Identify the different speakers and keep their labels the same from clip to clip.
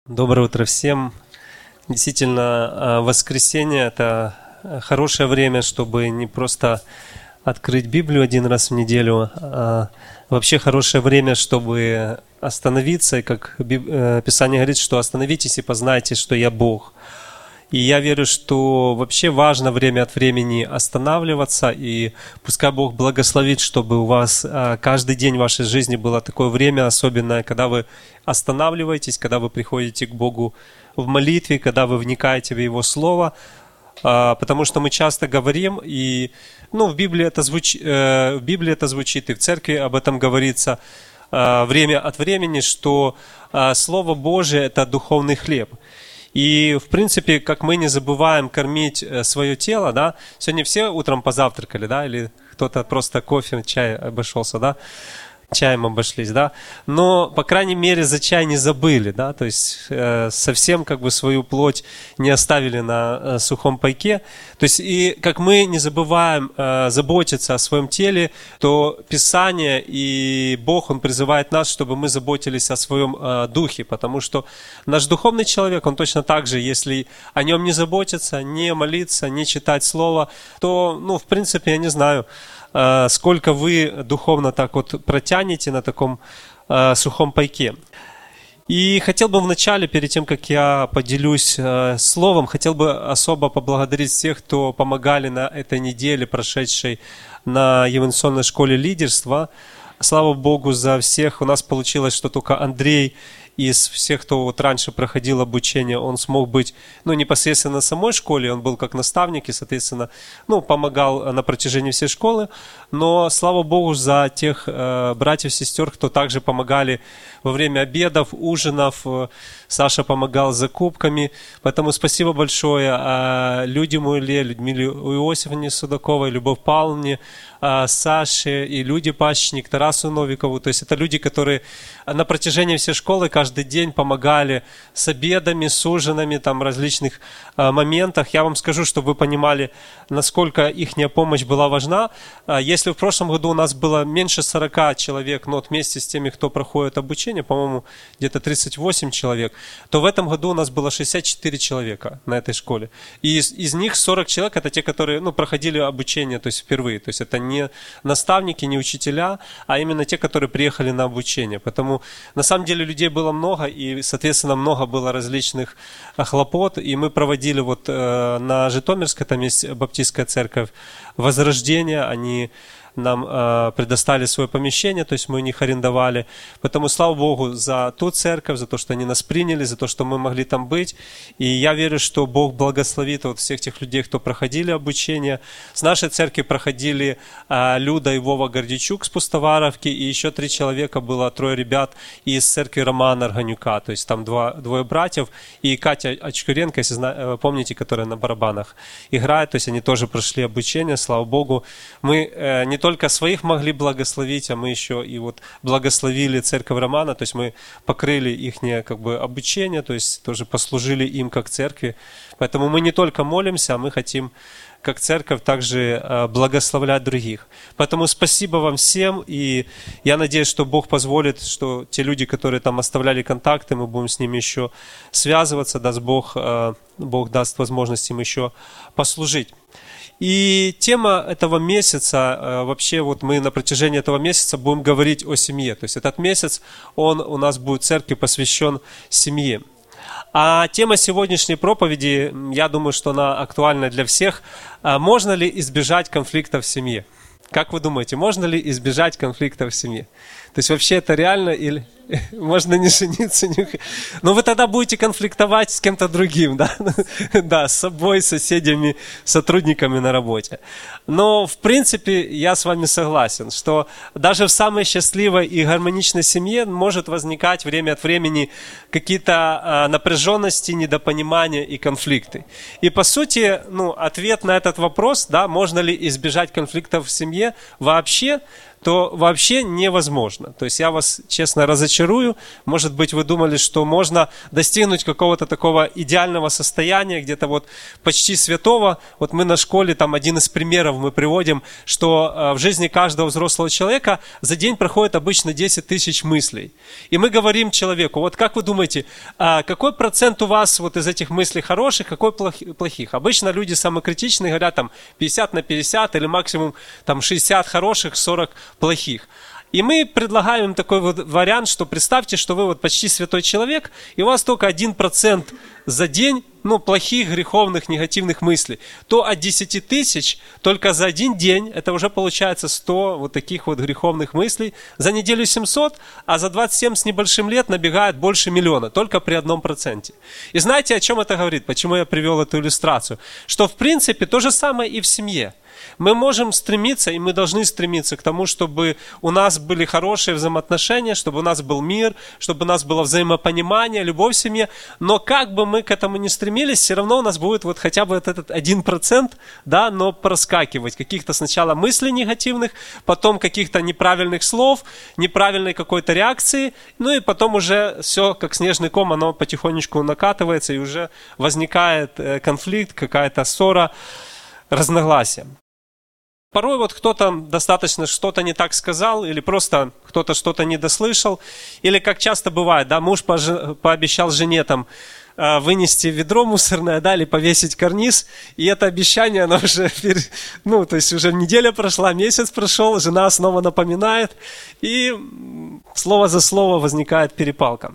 Speaker 1: Доброе утро всем. Действительно, воскресенье – это хорошее время, чтобы не просто открыть Библию один раз в неделю, а вообще хорошее время, чтобы остановиться, и как Писание говорит, что остановитесь и познайте, что я Бог. И я верю, что вообще важно время от времени останавливаться, и пускай Бог благословит, чтобы у вас каждый день в вашей жизни было такое время особенное, когда вы останавливаетесь, когда вы приходите к Богу в молитве, когда вы вникаете в Его Слово, потому что мы часто говорим, и в Библии это звучит, и в церкви об этом говорится время от времени, что Слово Божие – это духовный хлеб. И, в принципе, как мы не забываем кормить свое тело, да, сегодня все утром позавтракали, да, или кто-то просто кофе, чай обошелся, да, чаем обошлись, да, но, по крайней мере, за чай не забыли, да, то есть совсем как бы свою плоть не оставили на сухом пайке, то есть и как мы не забываем заботиться о своем теле, то Писание и Бог, Он призывает нас, чтобы мы заботились о своем духе, потому что наш духовный человек, он точно так же, если о нем не заботиться, не молиться, не читать Слово, то, в принципе, я не знаю, сколько вы духовно так вот протянете на таком сухом пайке. И хотел бы вначале, перед тем, как я поделюсь словом, хотел бы особо поблагодарить всех, кто помогали на этой неделе, прошедшей на Евангелионной школе лидерства. Слава Богу за всех. У нас получилось, что только Андрей из всех, кто вот раньше проходил обучение, он смог быть, непосредственно на самой школе, он был как наставник и, соответственно, помогал на протяжении всей школы. Но слава Богу за тех братьев, сестер, кто также помогали во время обедов, ужинов. Саша помогал с закупками. Поэтому спасибо большое Люде Муиле, Людмиле Иосифовне Судаковой, Любовь Павловне, Саше и Люде Пащник, Тарасу Новикову. То есть это люди, которые на протяжении всей школы каждый день помогали с обедами, с ужинами, там различных моментах. Я вам скажу, чтобы вы понимали, насколько их помощь была важна. Если в прошлом году у нас было меньше 40 человек, но вместе с теми, кто проходит обучение, по-моему, где-то 38 человек, то в этом году у нас было 64 человека на этой школе. И из них 40 человек это те, которые проходили обучение, то есть впервые. То есть это не наставники, не учителя, а именно те, которые приехали на обучение. Поэтому на самом деле людей было много, и, соответственно, много было различных хлопот. И мы проводили на Житомирской, там есть баптистская церковь Возрождение, они нам предоставили свое помещение, то есть мы у них арендовали. Поэтому слава Богу за ту церковь, за то, что они нас приняли, за то, что мы могли там быть. И я верю, что Бог благословит всех тех людей, кто проходили обучение. С нашей церкви проходили Люда и Вова Гордичук с Пустоваровки, и еще 3 человека было, 3 ребят из церкви Романа Арганюка, то есть там двое братьев, и Катя Очкуренко, если помните, которая на барабанах играет, то есть они тоже прошли обучение, слава Богу. Мы не только своих могли благословить, а мы еще и благословили церковь Романа, то есть мы покрыли их обучение, то есть тоже послужили им как церкви. Поэтому мы не только молимся, а мы хотим как церковь также благословлять других. Поэтому спасибо вам всем, и я надеюсь, что Бог позволит, что те люди, которые там оставляли контакты, мы будем с ними еще связываться, даст Бог даст возможность им еще послужить. И тема этого месяца, вообще мы на протяжении этого месяца будем говорить о семье. То есть этот месяц, он у нас будет в церкви посвящен семье. А тема сегодняшней проповеди, я думаю, что она актуальна для всех. Можно ли избежать конфликта в семье? Как вы думаете, можно ли избежать конфликта в семье? То есть вообще это реально или можно не жениться? Но вы тогда будете конфликтовать с кем-то другим, да? Да, с собой, с соседями, сотрудниками на работе. Но в принципе я с вами согласен, что даже в самой счастливой и гармоничной семье может возникать время от времени какие-то напряженности, недопонимания и конфликты. И по сути, ответ на этот вопрос, да, можно ли избежать конфликтов в семье вообще, то вообще невозможно. То есть я вас честно разочарую. Может быть, вы думали, что можно достигнуть какого-то такого идеального состояния, где-то вот почти святого. Вот мы на школе, там один из примеров мы приводим, что в жизни каждого взрослого человека за день проходит обычно 10 тысяч мыслей. И мы говорим человеку, вот как вы думаете, какой процент у вас вот из этих мыслей хороших, какой плохих? Обычно люди самокритичные говорят там 50/50 или максимум там 60 хороших, 40 плохих. И мы предлагаем им такой вот вариант, что представьте, что вы вот почти святой человек, и у вас только 1% за день, плохих, греховных, негативных мыслей, то от 10 тысяч только за один день, это уже получается 100 вот таких вот греховных мыслей, за неделю 700, а за 27 с небольшим лет набегает больше миллиона, только при 1%. И знаете, о чем это говорит? Почему я привел эту иллюстрацию? Что в принципе то же самое и в семье. Мы можем стремиться, и мы должны стремиться к тому, чтобы у нас были хорошие взаимоотношения, чтобы у нас был мир, чтобы у нас было взаимопонимание, любовь в семье. Но как бы мы к этому ни стремились, все равно у нас будет вот хотя бы этот 1%, да, но проскакивать. Каких-то сначала мыслей негативных, потом каких-то неправильных слов, неправильной какой-то реакции, и потом уже все как снежный ком, оно потихонечку накатывается, и уже возникает конфликт, какая-то ссора, разногласия. Порой вот кто-то достаточно что-то не так сказал, или просто кто-то что-то не дослышал, или как часто бывает, да, муж пообещал жене там вынести ведро мусорное, да, или повесить карниз, и это обещание, оно уже, то есть уже неделя прошла, месяц прошел, жена снова напоминает, и слово за слово возникает перепалка.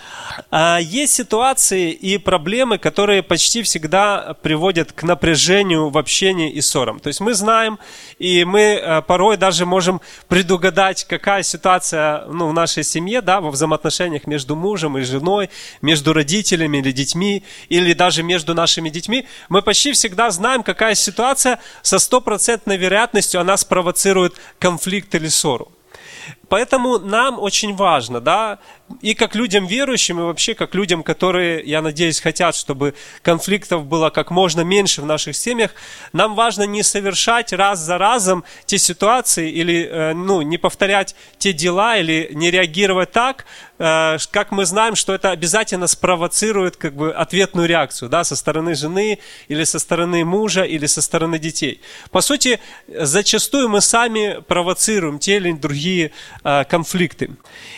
Speaker 1: Есть ситуации и проблемы, которые почти всегда приводят к напряжению в общении и ссорам. То есть мы знаем, и мы порой даже можем предугадать, какая ситуация в нашей семье, да, во взаимоотношениях между мужем и женой, между родителями или детьми, или даже между нашими детьми. Мы почти всегда знаем, какая ситуация со 100% вероятностью она спровоцирует конфликт или ссору. Поэтому нам очень важно, да, и как людям верующим, и вообще как людям, которые, я надеюсь, хотят, чтобы конфликтов было как можно меньше в наших семьях, нам важно не совершать раз за разом те ситуации или, не повторять те дела или не реагировать так, как мы знаем, что это обязательно спровоцирует ответную реакцию, да, со стороны жены или со стороны мужа или со стороны детей. По сути, зачастую мы сами провоцируем те или другие конфликты.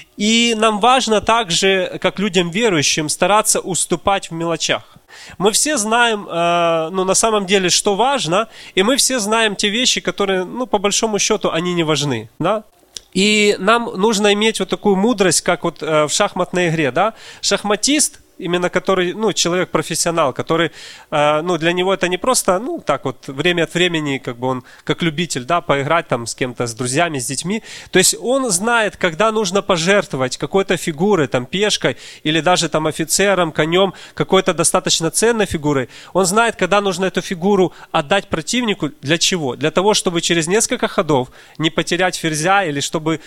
Speaker 1: И нам важно также, как людям верующим, стараться уступать в мелочах. Мы все знаем, на самом деле, что важно, и мы все знаем те вещи, которые, по большому счету, они не важны, да? И нам нужно иметь вот такую мудрость, как вот в шахматной игре, да? Шахматист, именно который, человек-профессионал, который, для него это не просто, так вот, время от времени, он, как любитель, да, поиграть там с кем-то, с друзьями, с детьми. То есть он знает, когда нужно пожертвовать какой-то фигурой, там, пешкой, или даже там офицером, конем, какой-то достаточно ценной фигурой. Он знает, когда нужно эту фигуру отдать противнику. Для чего? Для того, чтобы через несколько ходов не потерять ферзя, или чтобы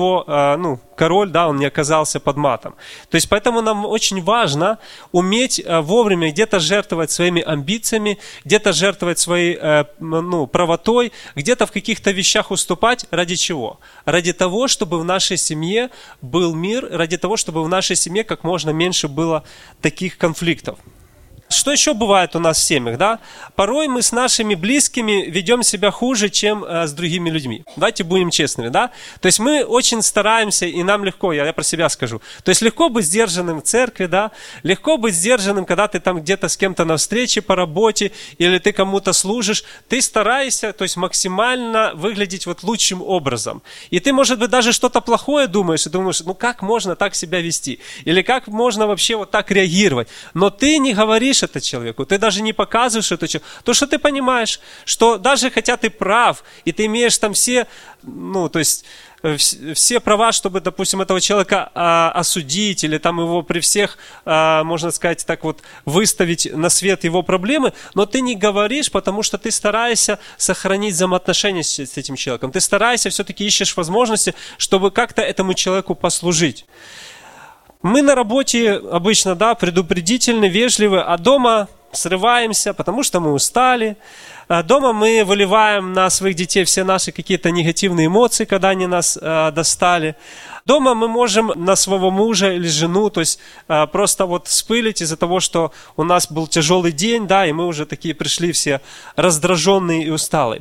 Speaker 1: его, король, да, он не оказался под матом. То есть поэтому нам очень важно уметь вовремя где-то жертвовать своими амбициями, где-то жертвовать своей правотой, где-то в каких-то вещах уступать. Ради чего? Ради того, чтобы в нашей семье был мир, ради того, чтобы в нашей семье как можно меньше было таких конфликтов. Что еще бывает у нас в семьях, да? Порой мы с нашими близкими ведем себя хуже, чем с другими людьми. Давайте будем честными, да? То есть мы очень стараемся, и нам легко, я про себя скажу. То есть легко быть сдержанным в церкви, да? Легко быть сдержанным, когда ты там где-то с кем-то на встрече по работе, или ты кому-то служишь. Ты стараешься, то есть максимально выглядеть вот лучшим образом. И ты, может быть, даже что-то плохое думаешь, и думаешь, как можно так себя вести? Или как можно вообще вот так реагировать? Но ты не говоришь это человеку, ты даже не показываешь это человеку, то что ты понимаешь, что даже хотя ты прав, и ты имеешь там все, все права, чтобы, допустим, этого человека осудить, или там его при всех, можно сказать, так вот, выставить на свет его проблемы, но ты не говоришь, потому что ты стараешься сохранить взаимоотношения с этим человеком, ты стараешься, все-таки ищешь возможности, чтобы как-то этому человеку послужить. Мы на работе обычно, да, предупредительны, вежливы, а дома срываемся, потому что мы устали. Дома мы выливаем на своих детей все наши какие-то негативные эмоции, когда они нас достали. Дома мы можем на своего мужа или жену, то есть просто вот вспылить из-за того, что у нас был тяжелый день, да, и мы уже такие пришли все раздраженные и усталые.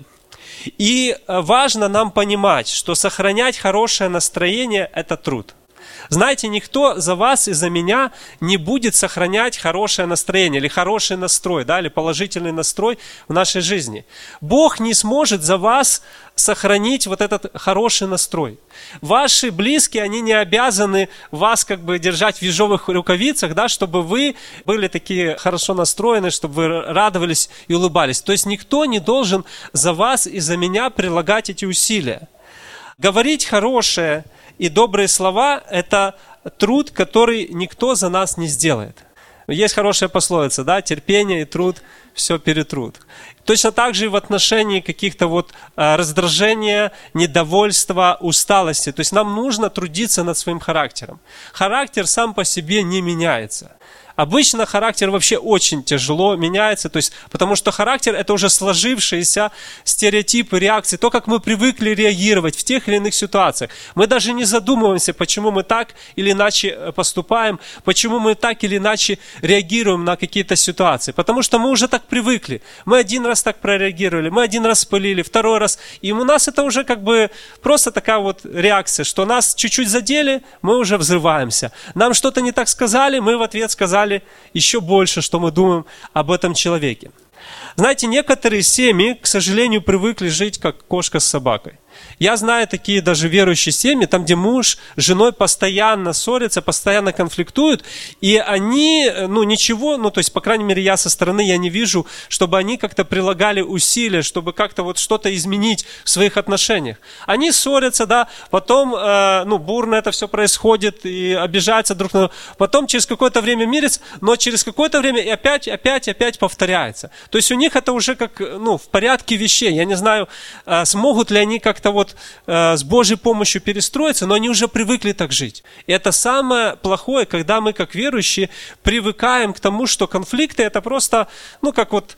Speaker 1: И важно нам понимать, что сохранять хорошее настроение – это труд. Знаете, никто за вас и за меня не будет сохранять хорошее настроение или хороший настрой, да, или положительный настрой в нашей жизни. Бог не сможет за вас сохранить вот этот хороший настрой. Ваши близкие, они не обязаны вас как бы держать в ежовых рукавицах, да, чтобы вы были такие хорошо настроены, чтобы вы радовались и улыбались. То есть никто не должен за вас и за меня прилагать эти усилия. Говорить хорошее и добрые слова – это труд, который никто за нас не сделает. Есть хорошая пословица, да, терпение и труд – все перетрут. Точно так же и в отношении каких-то вот раздражения, недовольства, усталости. То есть нам нужно трудиться над своим характером. Характер сам по себе не меняется. Обычно характер вообще очень тяжело меняется, то есть, потому что характер – это уже сложившиеся стереотипы, реакции, то, как мы привыкли реагировать в тех или иных ситуациях. Мы даже не задумываемся, почему мы так или иначе поступаем, почему мы так или иначе реагируем на какие-то ситуации. Потому что мы уже так привыкли. Мы один раз так прореагировали, мы один раз спылили, второй раз. И у нас это уже как бы просто такая вот реакция, что нас чуть-чуть задели, мы уже взрываемся. Нам что-то не так сказали, мы в ответ сказали еще больше, что мы думаем об этом человеке. Знаете, некоторые семьи, к сожалению, привыкли жить как кошка с собакой. Я знаю такие даже верующие семьи, там, где муж с женой постоянно ссорятся, постоянно конфликтуют, и они, ничего, то есть, по крайней мере, я со стороны, я не вижу, чтобы они как-то прилагали усилия, чтобы как-то вот что-то изменить в своих отношениях. Они ссорятся, да, потом, бурно это все происходит, и обижаются друг на друга, потом через какое-то время мирятся, но через какое-то время и опять повторяется. То есть, у них это уже как, в порядке вещей. Я не знаю, смогут ли они как-то вот с Божьей помощью перестроиться, но они уже привыкли так жить. И это самое плохое, когда мы, как верующие, привыкаем к тому, что конфликты это просто, как вот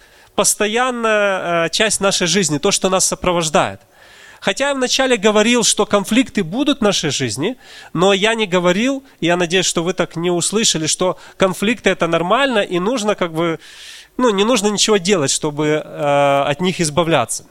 Speaker 1: постоянная часть нашей жизни, то, что нас сопровождает. Хотя я вначале говорил, что конфликты будут в нашей жизни, но я не говорил, и я надеюсь, что вы так не услышали, что конфликты это нормально, и нужно не нужно ничего делать, чтобы от них избавляться.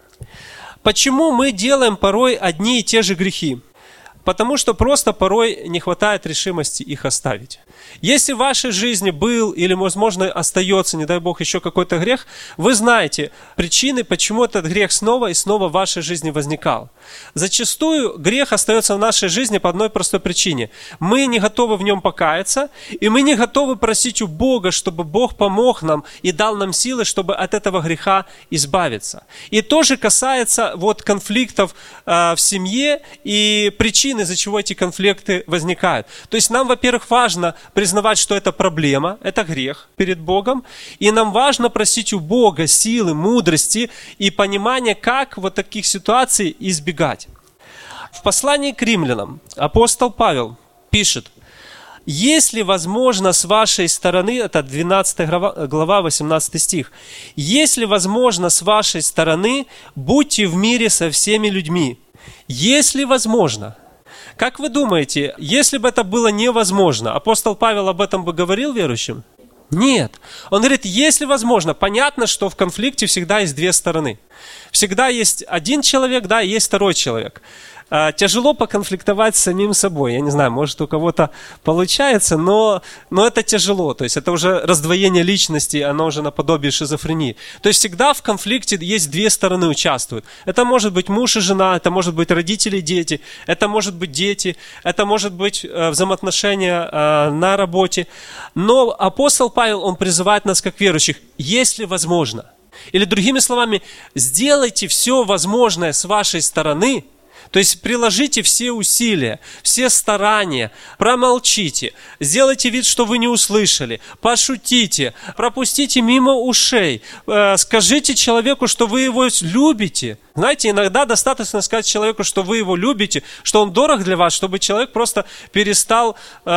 Speaker 1: Почему мы делаем порой одни и те же грехи? Потому что просто порой не хватает решимости их оставить. Если в вашей жизни был или, возможно, остается, не дай Бог, еще какой-то грех, вы знаете причины, почему этот грех снова и снова в вашей жизни возникал. Зачастую грех остается в нашей жизни по одной простой причине. Мы не готовы в нем покаяться, и мы не готовы просить у Бога, чтобы Бог помог нам и дал нам силы, чтобы от этого греха избавиться. И тоже касается конфликтов в семье и причин, из-за чего эти конфликты возникают. То есть нам, во-первых, важно признавать, что это проблема, это грех перед Богом, и нам важно просить у Бога силы, мудрости и понимания, как вот таких ситуаций избегать. В послании к римлянам апостол Павел пишет: «Если возможно с вашей стороны», это 12 глава, 18 стих, «если возможно с вашей стороны, будьте в мире со всеми людьми». Если возможно. Как вы думаете, если бы это было невозможно, апостол Павел об этом бы говорил верующим? Нет. Он говорит, если возможно. Понятно, что в конфликте всегда есть две стороны. Всегда есть один человек, да, и есть второй человек. Тяжело поконфликтовать с самим собой. Я не знаю, может у кого-то получается, но это тяжело. То есть это уже раздвоение личности, оно уже наподобие шизофрении. То есть всегда в конфликте есть две стороны участвуют. Это может быть муж и жена, это может быть родители и дети, это может быть дети, это может быть взаимоотношения на работе. Но апостол Павел, он призывает нас как верующих, если возможно. Или другими словами, сделайте все возможное с вашей стороны, То есть приложите все усилия, все старания, промолчите, сделайте вид, что вы не услышали, пошутите, пропустите мимо ушей, скажите человеку, что вы его любите. Знаете, иногда достаточно сказать человеку, что вы его любите, что он дорог для вас, чтобы человек просто перестал,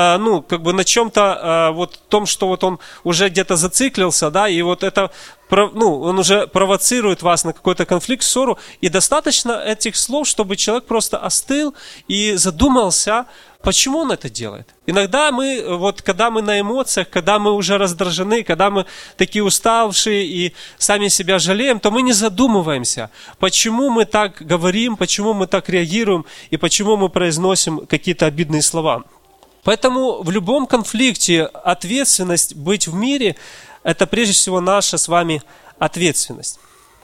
Speaker 1: на чем-то, том, что вот он уже где-то зациклился, да, и вот это, он уже провоцирует вас на какой-то конфликт, ссору, и достаточно этих слов, чтобы человек просто остыл и задумался, почему он это делает. Иногда мы, когда мы на эмоциях, когда мы уже раздражены, когда мы такие уставшие и сами себя жалеем, то мы не задумываемся, почему мы так говорим, почему мы так реагируем и почему мы произносим какие-то обидные слова. Поэтому в любом конфликте ответственность быть в мире – это прежде всего наша с вами ответственность.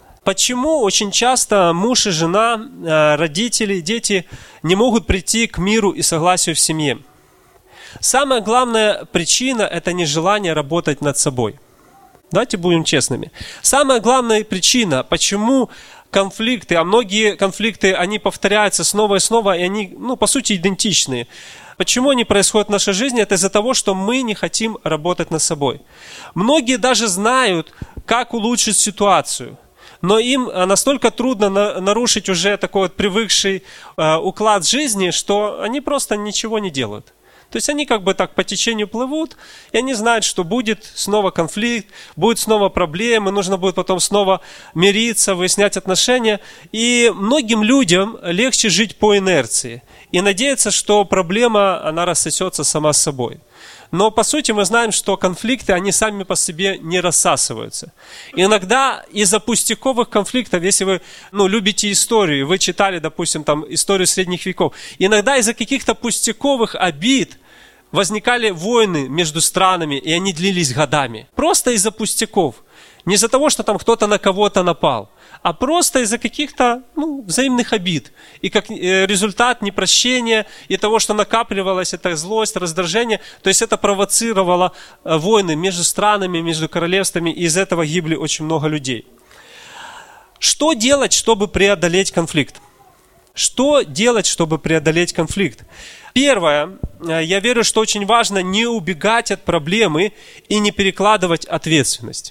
Speaker 1: Почему очень часто муж и жена, родители, дети не могут прийти к миру и согласию в семье? Самая главная причина – это нежелание работать над собой. Давайте будем честными. Самая главная причина, почему конфликты, а многие конфликты, они повторяются снова и снова, и они, по сути, идентичные. Почему они происходят в нашей жизни? Это из-за того, что мы не хотим работать над собой. Многие даже знают, как улучшить ситуацию. Но им настолько трудно нарушить уже такой вот привыкший уклад жизни, что они просто ничего не делают. То есть они как бы так по течению плывут, и они знают, что будет снова конфликт, будет снова проблемы, нужно будет потом снова мириться, выяснять отношения. И многим людям легче жить по инерции и надеяться, что проблема, она рассосется сама собой. Но по сути мы знаем, что конфликты, они сами по себе не рассасываются. Иногда из-за пустяковых конфликтов, если вы любите историю, вы читали, допустим, историю средних веков, иногда из-за каких-то пустяковых обид возникали войны между странами, и они длились годами. Просто из-за пустяков. Не из-за того, что там кто-то на кого-то напал, а просто из-за каких-то взаимных обид. И как результат непрощения и того, что накапливалась эта злость, раздражение, то есть это провоцировало войны между странами, между королевствами, и из этого гибли очень много людей. Что делать, чтобы преодолеть конфликт? Что делать, чтобы преодолеть конфликт? Первое, я верю, что очень важно не убегать от проблемы и не перекладывать ответственность.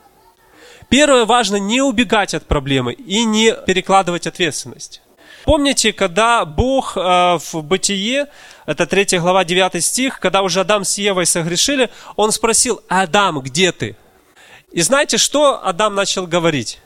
Speaker 1: Первое, важно не убегать от проблемы и не перекладывать ответственность. Помните, когда Бог в Бытие, это 3 глава, 9 стих, когда уже Адам с Евой согрешили, Он спросил: «Адам, где ты?» И знаете, что Адам начал говорить?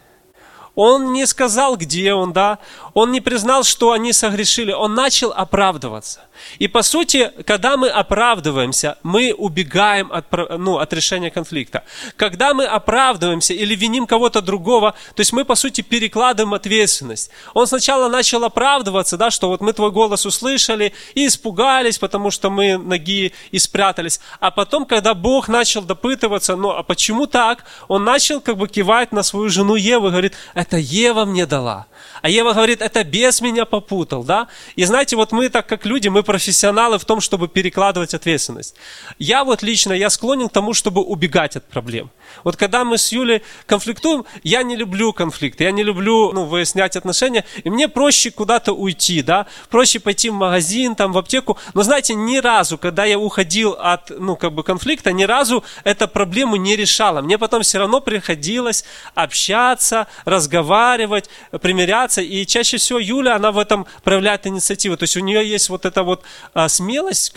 Speaker 1: Он не сказал, где он, да? Он не признал, что они согрешили. Он начал оправдываться. И по сути, когда мы оправдываемся, мы убегаем от решения конфликта. Когда мы оправдываемся или виним кого-то другого, то есть мы по сути перекладываем ответственность. Он сначала начал оправдываться, да, что вот мы твой голос услышали и испугались, потому что мы ноги и спрятались. А потом, когда Бог начал допытываться, а почему так? Он начал кивать на свою жену Еву и говорит: это Ева мне дала. А Ева говорит: это бес меня попутал, да? И знаете, вот мы так как люди, мы профессионалы в том, чтобы перекладывать ответственность. Я лично склонен к тому, чтобы убегать от проблем. Вот когда мы с Юлей конфликтуем, я не люблю конфликты, я не люблю выяснять отношения, и мне проще куда-то уйти, да? Проще пойти в магазин, в аптеку. Но знаете, ни разу, когда я уходил от конфликта, ни разу эту проблему не решала. Мне потом все равно приходилось общаться, разговаривать, примиряться. И чаще всего Юля, она в этом проявляет инициативу. То есть у нее есть эта смелость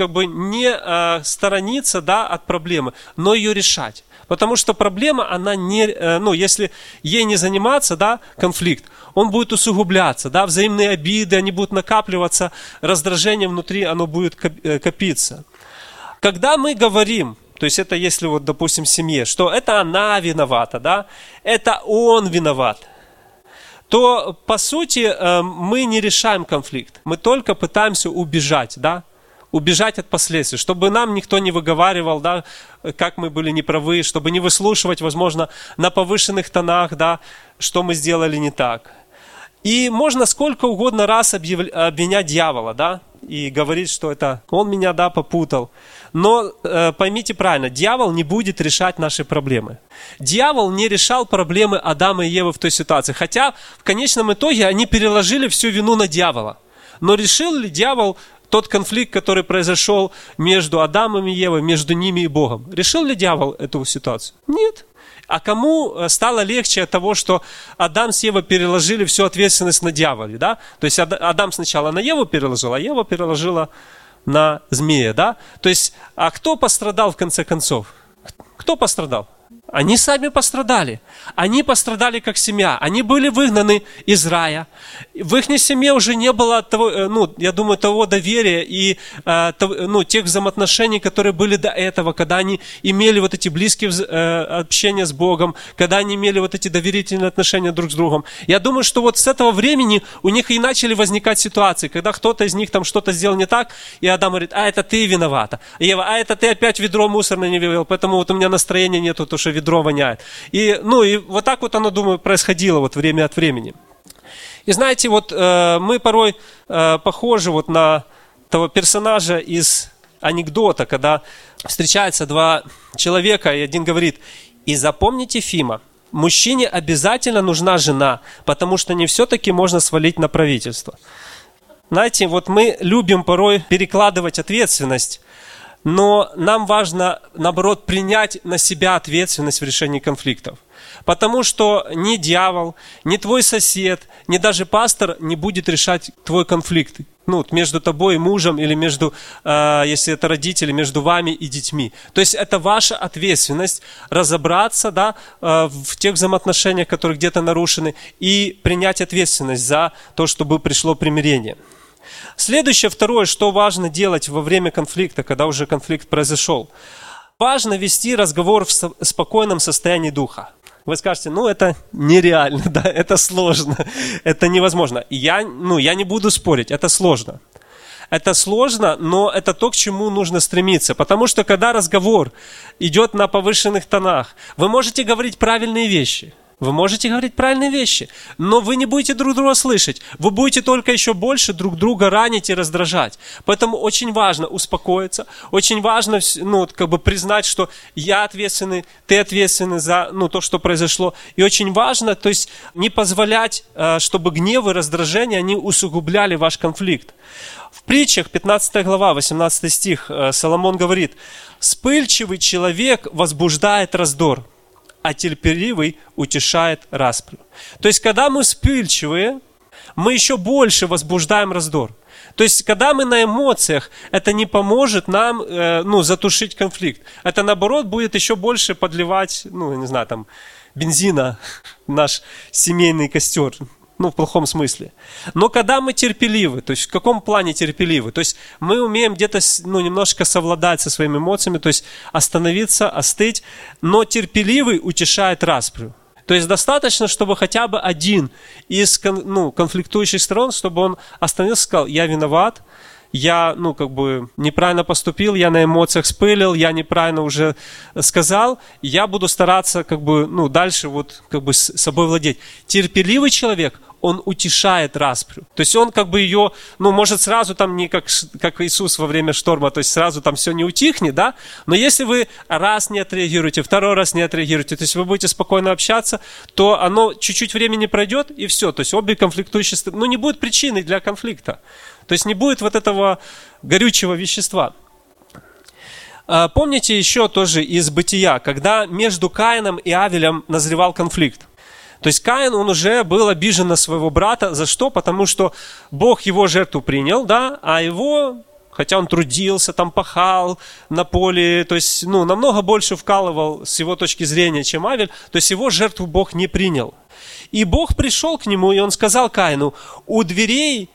Speaker 1: не сторониться, да, от проблемы, но ее решать. Потому что проблема, она не, если ей не заниматься, да, конфликт, он будет усугубляться, да, взаимные обиды, они будут накапливаться, раздражение внутри, оно будет копиться. Когда мы говорим, то есть это если допустим, в семье, что это она виновата, да, это он виноват, то по сути мы не решаем конфликт, мы только пытаемся убежать, да, убежать от последствий, чтобы нам никто не выговаривал, да, как мы были неправы, чтобы не выслушивать, возможно, на повышенных тонах, да, что мы сделали не так. И можно сколько угодно раз обвинять дьявола, да, и говорить, что это он меня, да, попутал. Но поймите правильно, дьявол не будет решать наши проблемы. Дьявол не решал проблемы Адама и Евы в той ситуации, хотя в конечном итоге они переложили всю вину на дьявола. Но решил ли дьявол тот конфликт, который произошел между Адамом и Евой, между ними и Богом? Решил ли дьявол эту ситуацию? Нет. А кому стало легче от того, что Адам с Евой переложили всю ответственность на дьяволе, да? То есть Адам сначала на Еву переложил, а Ева переложила на змея, да? То есть, а кто пострадал в конце концов? Кто пострадал? Они сами пострадали. Они пострадали как семья. Они были выгнаны из рая. В их семье уже не было того, я думаю, того доверия и тех взаимоотношений, которые были до этого, когда они имели вот эти близкие общения с Богом, когда они имели вот эти доверительные отношения друг с другом. Я думаю, что вот с этого времени у них и начали возникать ситуации, когда кто-то из них там что-то сделал не так, и Адам говорит: а это ты виновата. Ева: а это ты опять ведро мусорное не вывел, поэтому вот у меня настроения нету, то что ведро воняет. И вот так вот оно, думаю, происходило вот время от времени. И знаете, вот мы порой похожи вот на того персонажа из анекдота, когда встречаются два человека, и один говорит: и запомните, Фима, мужчине обязательно нужна жена, потому что не все-таки можно свалить на правительство. Знаете, вот мы любим порой перекладывать ответственность, но нам важно, наоборот, принять на себя ответственность в решении конфликтов. Потому что ни дьявол, ни твой сосед, ни даже пастор не будет решать твой конфликт. Между тобой и мужем, или между, если это родители, между вами и детьми. То есть это ваша ответственность разобраться, да, в тех взаимоотношениях, которые где-то нарушены, и принять ответственность за то, чтобы пришло примирение. Следующее, второе, что важно делать во время конфликта, когда уже конфликт произошел. Важно вести разговор в спокойном состоянии духа. Вы скажете: это нереально, да, это сложно, это невозможно. Я не буду спорить, это сложно. Это сложно, но это то, к чему нужно стремиться. Потому что когда разговор идет на повышенных тонах, вы можете говорить правильные вещи. Вы можете говорить правильные вещи, но вы не будете друг друга слышать. Вы будете только еще больше друг друга ранить и раздражать. Поэтому очень важно успокоиться, очень важно признать, что я ответственный, ты ответственный за то, что произошло. И очень важно, то есть не позволять, чтобы гнев и раздражение, они усугубляли ваш конфликт. В притчах, 15 глава, 18 стих, Соломон говорит: «Вспыльчивый человек возбуждает раздор, а терпеливый утешает распрю». То есть, когда мы вспыльчивые, мы еще больше возбуждаем раздор. То есть, когда мы на эмоциях, это не поможет нам затушить конфликт. Это, наоборот, будет еще больше подливать, бензина в наш семейный костер. В плохом смысле. Но когда мы терпеливы, то есть в каком плане терпеливы? То есть мы умеем где-то немножко совладать со своими эмоциями, то есть остановиться, остыть, но терпеливый утешает распрю. То есть достаточно, чтобы хотя бы один из конфликтующих сторон, чтобы он остановился и сказал: я виноват, я неправильно поступил, я на эмоциях вспылил, я неправильно уже сказал, я буду стараться дальше с собой владеть. Терпеливый человек, он утешает распрю. То есть он ее, может сразу не как Иисус во время шторма, то есть сразу все не утихнет, да? Но если вы раз не отреагируете, второй раз не отреагируете, то есть вы будете спокойно общаться, то оно чуть-чуть времени пройдет и все. То есть обе конфликтующие стороны, не будет причины для конфликта. То есть не будет вот этого горючего вещества. Помните еще тоже из Бытия, когда между Каином и Авелем назревал конфликт. То есть Каин, он уже был обижен на своего брата. За что? Потому что Бог его жертву принял, да, а его, хотя он трудился, пахал на поле, то есть, намного больше вкалывал с его точки зрения, чем Авель, то есть его жертву Бог не принял. И Бог пришел к нему, и он сказал Каину: у дверей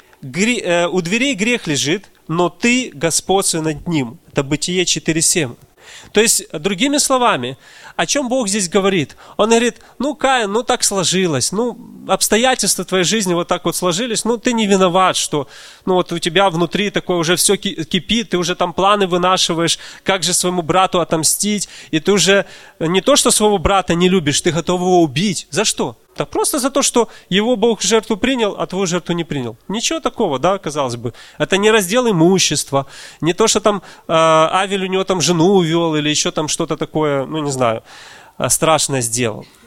Speaker 1: грех лежит, но ты господствуй над ним. Это Бытие 4:7. То есть, другими словами, о чем Бог здесь говорит? Он говорит: Каин, так сложилось, обстоятельства твоей жизни вот так вот сложились, ты не виноват, что у тебя внутри такое уже все кипит, ты уже планы вынашиваешь, как же своему брату отомстить, и ты уже не то, что своего брата не любишь, ты готов его убить. За что? Так просто за то, что его Бог жертву принял, а твою жертву не принял. Ничего такого, да, казалось бы. Это не раздел имущества, не то, что Авель у него жену увел или еще что-то такое, страшное сделал.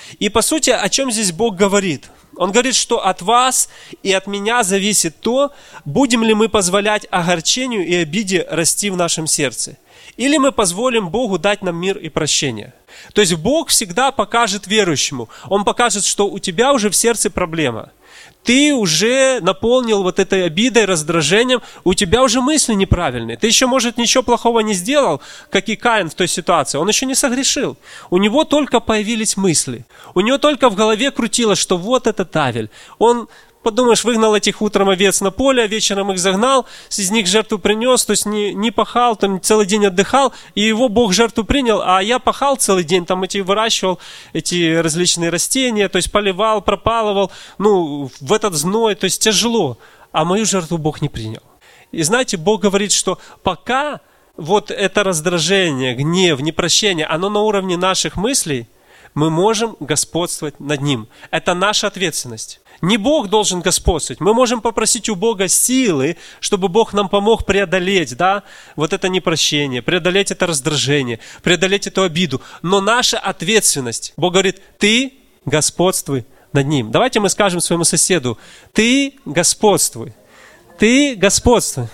Speaker 1: И по сути, о чем здесь Бог говорит? Он говорит, что от вас и от меня зависит то, будем ли мы позволять огорчению и обиде расти в нашем сердце. Или мы позволим Богу дать нам мир и прощение. То есть Бог всегда покажет верующему. Он покажет, что у тебя уже в сердце проблема. Ты уже наполнил вот этой обидой, раздражением, у тебя уже мысли неправильные. Ты еще, может, ничего плохого не сделал, как и Каин в той ситуации. Он еще не согрешил. У него только появились мысли. У него только в голове крутилось, что вот этот Авель. Он, подумаешь, выгнал этих утром овец на поле, а вечером их загнал, из них жертву принес, то есть не пахал, там целый день отдыхал, и его Бог жертву принял, а я пахал целый день, там выращивал эти различные растения, то есть поливал, пропалывал, в этот зной, то есть тяжело, а мою жертву Бог не принял. И знаете, Бог говорит, что пока вот это раздражение, гнев, непрощение, оно на уровне наших мыслей, мы можем господствовать над ним. Это наша ответственность. Не Бог должен господствовать. Мы можем попросить у Бога силы, чтобы Бог нам помог преодолеть, вот это непрощение, преодолеть это раздражение, преодолеть эту обиду. Но наша ответственность. Бог говорит, ты господствуй над ним. Давайте мы скажем своему соседу, ты господствуй. Ты господствуй.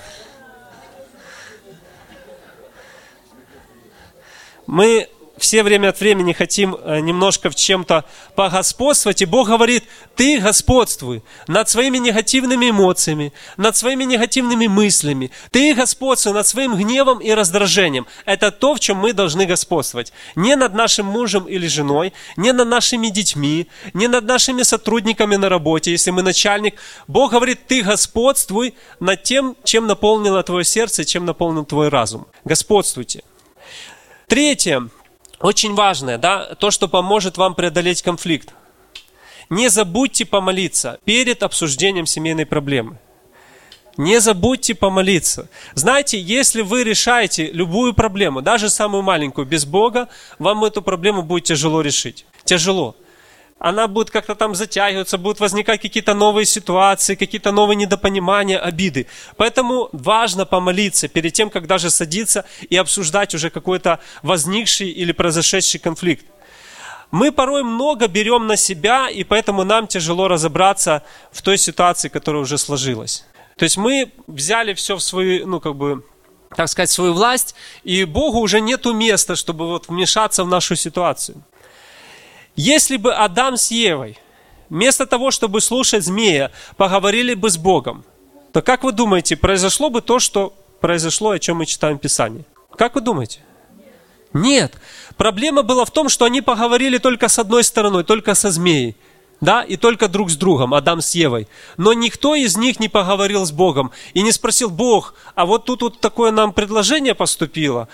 Speaker 1: Мы все время от времени хотим немножко в чем-то погосподствовать, и Бог говорит, ты господствуй над своими негативными эмоциями, над своими негативными мыслями, ты господствуй над своим гневом и раздражением. Это то, в чем мы должны господствовать. Не над нашим мужем или женой, не над нашими детьми, не над нашими сотрудниками на работе, если мы начальник. Бог говорит, ты господствуй над тем, чем наполнило твое сердце, чем наполнил твой разум. Господствуйте. Третье. Очень важное, то, что поможет вам преодолеть конфликт. Не забудьте помолиться перед обсуждением семейной проблемы. Не забудьте помолиться. Знаете, если вы решаете любую проблему, даже самую маленькую, без Бога, вам эту проблему будет тяжело решить. Тяжело. Она будет как-то там затягиваться, будут возникать какие-то новые ситуации, какие-то новые недопонимания, обиды. Поэтому важно помолиться перед тем, как даже садиться и обсуждать уже какой-то возникший или произошедший конфликт. Мы порой много берем на себя, и поэтому нам тяжело разобраться в той ситуации, которая уже сложилась. То есть мы взяли все в свою, так сказать, свою власть, и Богу уже нету места, чтобы вмешаться в нашу ситуацию. Если бы Адам с Евой, вместо того, чтобы слушать змея, поговорили бы с Богом, то как вы думаете, произошло бы то, что произошло, о чем мы читаем в Писании? Как вы думаете? Нет. Проблема была в том, что они поговорили только с одной стороной, только со змеей. И только друг с другом, Адам с Евой. Но никто из них не поговорил с Богом и не спросил, Бог, а вот тут такое нам предложение поступило.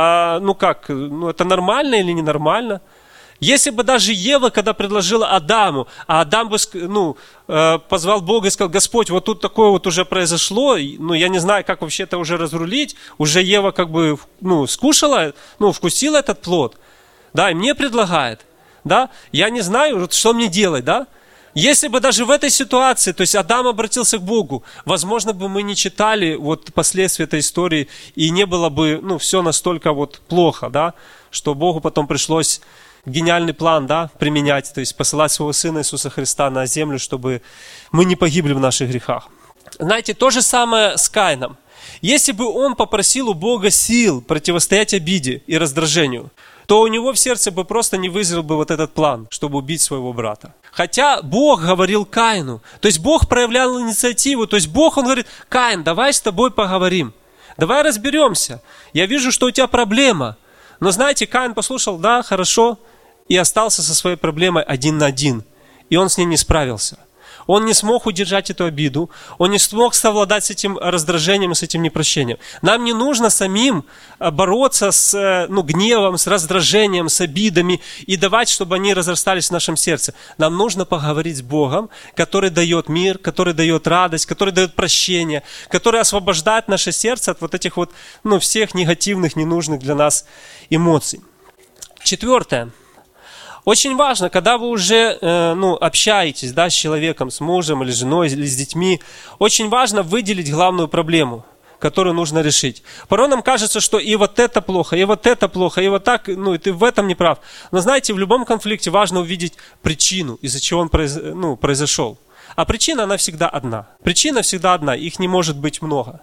Speaker 1: Это нормально или ненормально? Если бы даже Ева, когда предложила Адаму, а Адам бы позвал Бога и сказал, Господь, вот тут такое уже произошло, я не знаю, как вообще это уже разрулить, уже Ева скушала, вкусила этот плод, и мне предлагает, я не знаю, что мне делать, Если бы даже в этой ситуации, то есть Адам обратился к Богу, возможно бы мы не читали последствия этой истории, и не было бы, все настолько плохо, что Богу потом пришлось гениальный план, применять, то есть посылать своего Сына Иисуса Христа на землю, чтобы мы не погибли в наших грехах. Знаете, то же самое с Каином. Если бы он попросил у Бога сил противостоять обиде и раздражению, то у него в сердце бы просто не вызрел бы этот план, чтобы убить своего брата. Хотя Бог говорил Каину, то есть Бог проявлял инициативу, то есть Бог, Он говорит, Каин, давай с тобой поговорим, давай разберемся, я вижу, что у тебя проблема. Но знаете, Каин послушал, хорошо, и остался со своей проблемой один на один. И он с ней не справился. Он не смог удержать эту обиду, он не смог совладать с этим раздражением, с этим непрощением. Нам не нужно самим бороться с гневом, с раздражением, с обидами и давать, чтобы они разрастались в нашем сердце. Нам нужно поговорить с Богом, который дает мир, который дает радость, который дает прощение, который освобождает наше сердце от этих всех негативных, ненужных для нас эмоций. Четвертое. Очень важно, когда вы уже общаетесь с человеком, с мужем или женой, или с детьми, очень важно выделить главную проблему. которую нужно решить. Порой нам кажется, что и вот это плохо, и вот это плохо, и вот так, и ты в этом не прав. Но знаете, в любом конфликте важно увидеть причину, из-за чего он произошел. А причина, она всегда одна. Причина всегда одна, их не может быть много.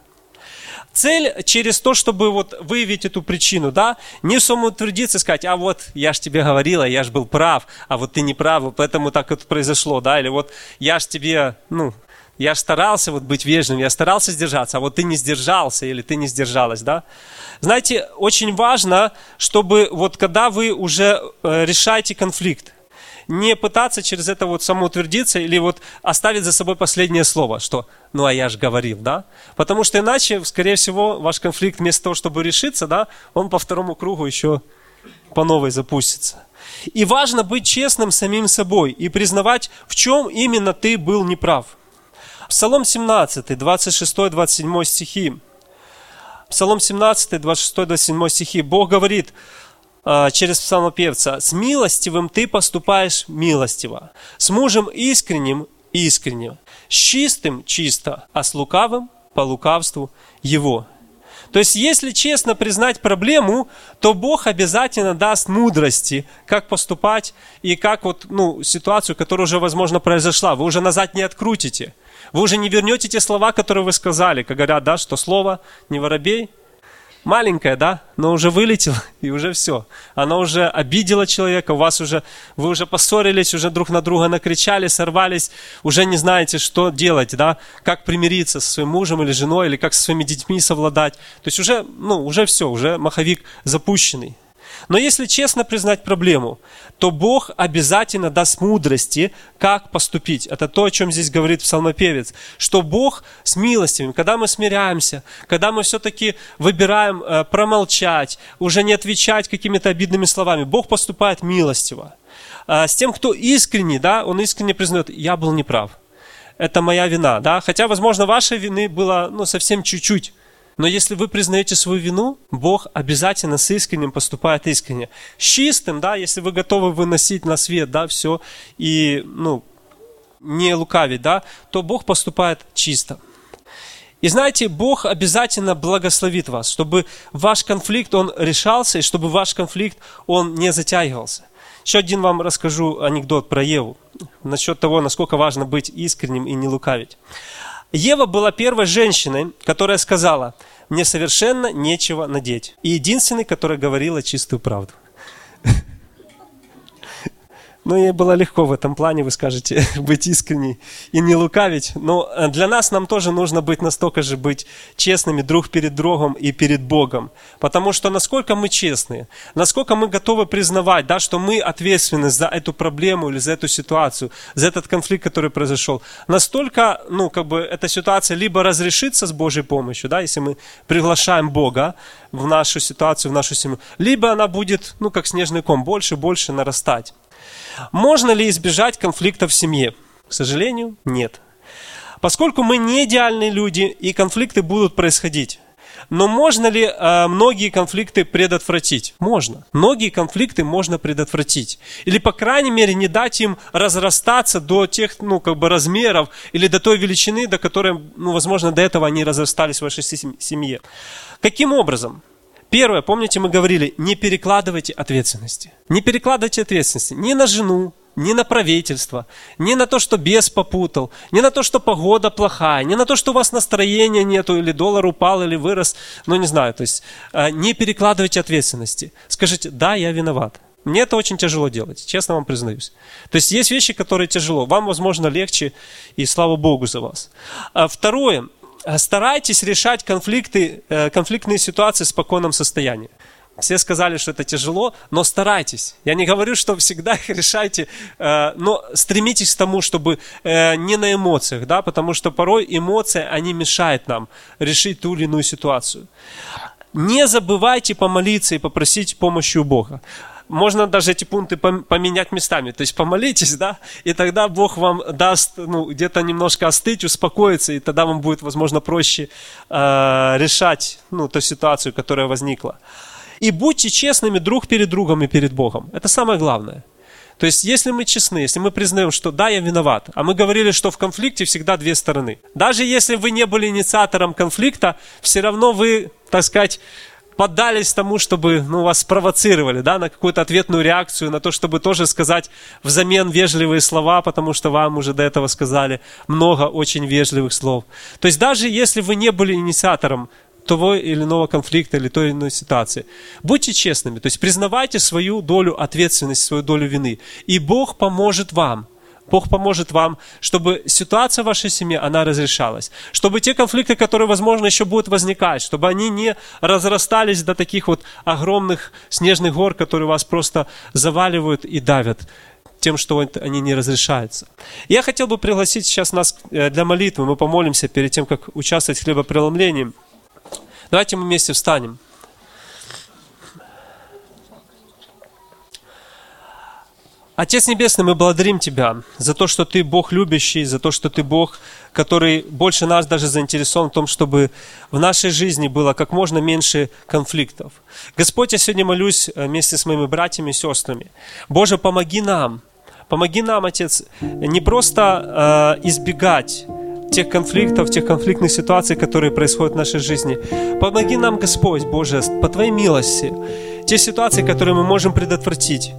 Speaker 1: Цель через то, чтобы вот выявить эту причину, да, не самоутвердиться и сказать, а вот я ж тебе говорила, я ж был прав, а вот ты не прав, поэтому так это произошло, да, или вот я ж тебе, я ж старался вот быть вежливым, я старался сдержаться, а вот ты не сдержался или ты не сдержалась, да. Знаете, очень важно, чтобы вот когда вы уже решаете конфликт, не пытаться через это вот самоутвердиться или вот оставить за собой последнее слово, что а я же говорил, да? Потому что иначе, скорее всего, ваш конфликт вместо того, чтобы решиться, да, он по второму кругу еще по новой запустится. И важно быть честным с самим собой и признавать, в чем именно ты был неправ. Псалом 17, 26-27 стихи. Псалом 17, 26-27 стихи. Бог говорит через псалмопевца: «С милостивым ты поступаешь милостиво, с мужем искренним искренне, с чистым чисто, а с лукавым по лукавству его». То есть, если честно признать проблему, то Бог обязательно даст мудрости, как поступать и как ситуацию, которая уже, возможно, произошла, вы уже назад не открутите. Вы уже не вернете те слова, которые вы сказали, как говорят, да, что слово «не воробей». Маленькая, да, но уже вылетела, и уже все. Она уже обидела человека, вы уже поссорились, уже друг на друга накричали, сорвались, уже не знаете, что делать, да, как примириться со своим мужем или женой, или как со своими детьми совладать. То есть уже все, уже маховик запущенный. Но если честно признать проблему, то Бог обязательно даст мудрости, как поступить. Это то, о чем здесь говорит псалмопевец. Что Бог с милостивым, когда мы смиряемся, когда мы все-таки выбираем промолчать, уже не отвечать какими-то обидными словами, Бог поступает милостиво. С тем, кто искренний, да, он искренне признает: я был неправ. Это моя вина, да. Хотя, возможно, вашей вины было совсем чуть-чуть. Но если вы признаете свою вину, Бог обязательно с искренним поступает искренне. С чистым, да, если вы готовы выносить на свет, да, все, и, не лукавить, да, то Бог поступает чисто. И знаете, Бог обязательно благословит вас, чтобы ваш конфликт, он решался, и чтобы ваш конфликт, он не затягивался. Еще один вам расскажу анекдот про Еву, насчет того, насколько важно быть искренним и не лукавить. Ева была первой женщиной, которая сказала: «Мне совершенно нечего надеть». И единственной, которая говорила чистую правду. Ей было легко в этом плане, вы скажете, быть искренней и не лукавить. Но для нас нам тоже нужно быть настолько же быть честными друг перед другом и перед Богом. Потому что насколько мы честные, насколько мы готовы признавать, да, что мы ответственны за эту проблему или за эту ситуацию, за этот конфликт, который произошел, настолько, эта ситуация либо разрешится с Божьей помощью, да, если мы приглашаем Бога в нашу ситуацию, в нашу семью, либо она будет, как снежный ком, больше и больше нарастать. Можно ли избежать конфликта в семье? К сожалению, нет. Поскольку мы не идеальные люди, и конфликты будут происходить. Но можно ли многие конфликты предотвратить? Можно. Многие конфликты можно предотвратить. Или, по крайней мере, не дать им разрастаться до тех, размеров, или до той величины, до которой, возможно, до этого они разрастались в вашей семье. Каким образом? Первое, помните, мы говорили, не перекладывайте ответственности. Не перекладывайте ответственности ни на жену, ни на правительство, ни на то, что бес попутал, ни на то, что погода плохая, ни на то, что у вас настроения нету, или доллар упал, или вырос, не знаю. То есть не перекладывайте ответственности. Скажите: да, я виноват. Мне это очень тяжело делать, честно вам признаюсь. То есть есть вещи, которые тяжело. Вам, возможно, легче, и слава Богу за вас. Второе. Старайтесь решать конфликтные ситуации в спокойном состоянии. Все сказали, что это тяжело, но старайтесь. Я не говорю, что всегда их решайте, но стремитесь к тому, чтобы не на эмоциях, да, потому что порой эмоции, они мешают нам решить ту или иную ситуацию. Не забывайте помолиться и попросить помощи у Бога. Можно даже эти пункты поменять местами. То есть помолитесь, да, и тогда Бог вам даст где-то немножко остыть, успокоиться, и тогда вам будет, возможно, проще решать ту ситуацию, которая возникла. И будьте честными друг перед другом и перед Богом. Это самое главное. То есть, если мы честны, если мы признаем, что да, я виноват, а мы говорили, что в конфликте всегда две стороны. Даже если вы не были инициатором конфликта, все равно вы, так сказать, поддались тому, чтобы вас спровоцировали, да, на какую-то ответную реакцию, на то, чтобы тоже сказать взамен вежливые слова, потому что вам уже до этого сказали много очень вежливых слов. То есть, даже если вы не были инициатором того или иного конфликта или той или иной ситуации. Будьте честными, то есть признавайте свою долю ответственности, свою долю вины. И Бог поможет вам. Бог поможет вам, чтобы ситуация в вашей семье, она разрешалась. Чтобы те конфликты, которые, возможно, еще будут возникать, чтобы они не разрастались до таких вот огромных снежных гор, которые вас просто заваливают и давят тем, что они не разрешаются. Я хотел бы пригласить сейчас нас для молитвы. Мы помолимся перед тем, как участвовать в хлебопреломлении. Давайте мы вместе встанем. Отец Небесный, мы благодарим Тебя за то, что Ты Бог любящий, за то, что Ты Бог, который больше нас даже заинтересован в том, чтобы в нашей жизни было как можно меньше конфликтов. Господь, я сегодня молюсь вместе с моими братьями и сестрами. Боже, помоги нам, Отец, не просто избегать тех конфликтов, тех конфликтных ситуаций, которые происходят в нашей жизни. Помоги нам, Господь, Боже, по Твоей милости, те ситуации, которые мы можем предотвратить,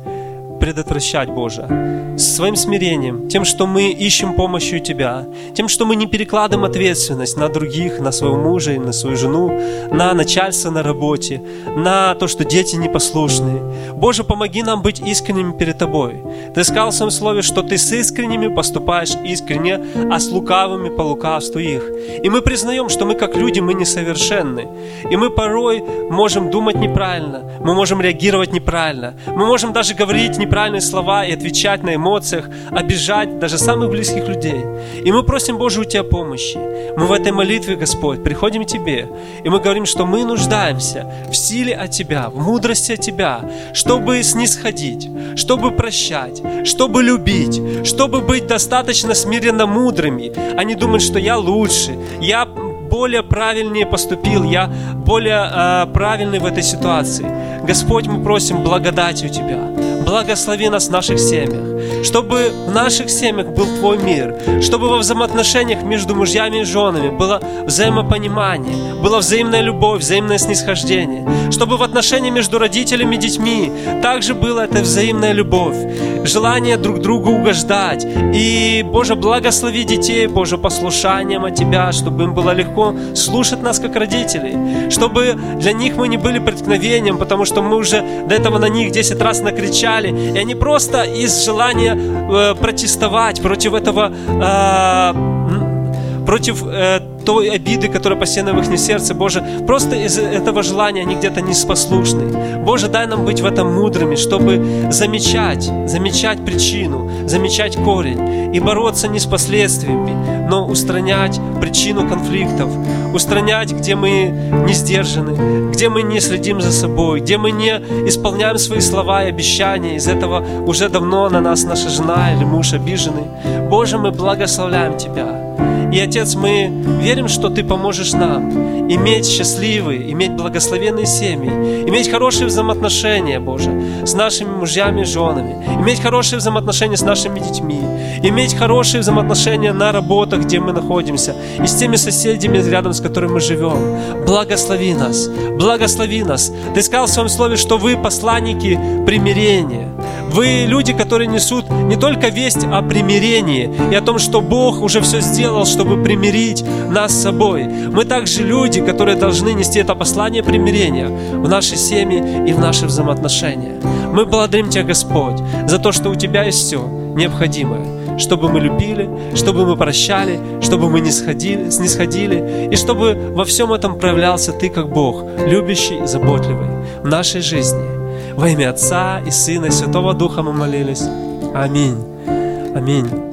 Speaker 1: Боже, своим смирением, тем, что мы ищем помощи у Тебя, тем, что мы не перекладываем ответственность на других, на своего мужа, на свою жену, на начальство на работе, на то, что дети непослушные. Боже, помоги нам быть искренними перед Тобой. Ты сказал в Своем Слове, что Ты с искренними поступаешь искренне, а с лукавыми по лукавству их. И мы признаем, что мы как люди, мы несовершенны. И мы порой можем думать неправильно, мы можем реагировать неправильно, мы можем даже говорить неправильные слова и отвечать на эмоциях, обижать даже самых близких людей. И мы просим, Боже, у Тебя помощи. Мы в этой молитве, Господь, приходим к Тебе, и мы говорим, что мы нуждаемся в силе от Тебя, в мудрости от Тебя, чтобы снисходить, чтобы прощать, чтобы любить, чтобы быть достаточно смиренно мудрыми, а не думать, что я лучше, я более правильнее поступил, я более правильный в этой ситуации. Господь, мы просим благодати у Тебя. Благослови нас в наших семьях, чтобы в наших семьях был Твой мир, чтобы во взаимоотношениях между мужьями и женами было взаимопонимание, была взаимная любовь, взаимное снисхождение, чтобы в отношении между родителями и детьми также была эта взаимная любовь, желание друг другу угождать. И, Боже, благослови детей, Боже, послушанием от Тебя, чтобы им было легко слушать нас как родителей, чтобы для них мы не были преткновением, потому что мы уже до этого на них 10 раз накричали, и они просто из желания протестовать против этого, против той обиды, которая постоянно в их сердце, Боже, просто из этого желания они где-то неспослушны. Боже, дай нам быть в этом мудрыми, чтобы замечать причину, замечать корень и бороться не с последствиями, но устранять причину конфликтов, устранять, где мы не сдержаны, где мы не следим за собой, где мы не исполняем свои слова и обещания. Из этого уже давно на нас наша жена или муж обижены. Боже, мы благословляем Тебя. И, Отец, мы верим, что Ты поможешь нам иметь счастливые, иметь благословенные семьи, иметь хорошие взаимоотношения, Боже, с нашими мужьями и женами, иметь хорошие взаимоотношения с нашими детьми, иметь хорошие взаимоотношения на работах, где мы находимся, и с теми соседями, рядом с которыми мы живем. Благослови нас, благослови нас. Ты сказал в Своем Слове, что вы посланники примирения. Вы люди, которые несут не только весть о примирении и о том, что Бог уже все сделал, чтобы примирить нас с собой. Мы также люди, которые должны нести это послание примирения в наши семьи и в наши взаимоотношения. Мы благодарим Тебя, Господь, за то, что у Тебя есть все необходимое, чтобы мы любили, чтобы мы прощали, чтобы мы снисходили, и чтобы во всем этом проявлялся Ты как Бог, любящий и заботливый в нашей жизни. Во имя Отца и Сына и Святого Духа мы молились. Аминь. Аминь.